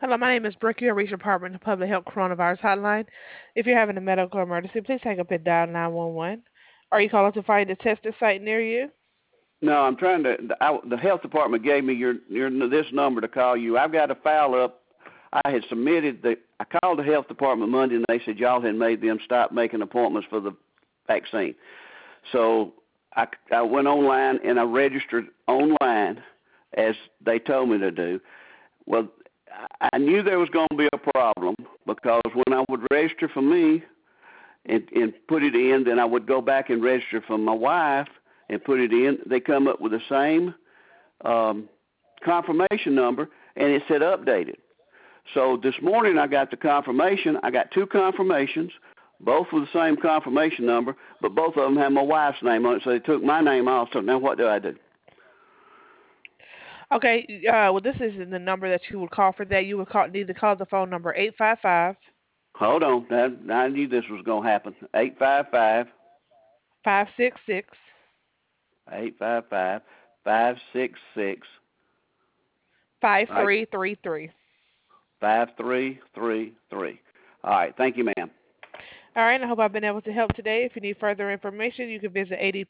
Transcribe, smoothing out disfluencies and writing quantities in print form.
Hello, my name is Brooke. You have reached the Department of Public Health Coronavirus Hotline. If you're having a medical emergency, please hang up and dial 911. Are you calling to find a testing site near you? No, I'm trying to. The health department gave me your this number to call you. I've got a file up. I had submitted the. I called the health department Monday, and they said y'all had made them stop making appointments for the vaccine. So I went online and I registered online as they told me to do. Well, I knew there was going to be a problem because when I would register for me and put it in, then I would go back and register for my wife and put it in. They come up with the same confirmation number, and it said updated. So this morning I got the confirmation. I got two confirmations, both with the same confirmation number, but both of them have my wife's name on it, so they took my name off. So now what do I do? Okay, well, this is the number that you would call for that. You would need to call the phone number 855 Hold on. I knew this was going to happen. 855 566 855 566 5333. 5333. All right. Thank you, ma'am. All right, I hope I've been able to help today. If you need further information, you can visit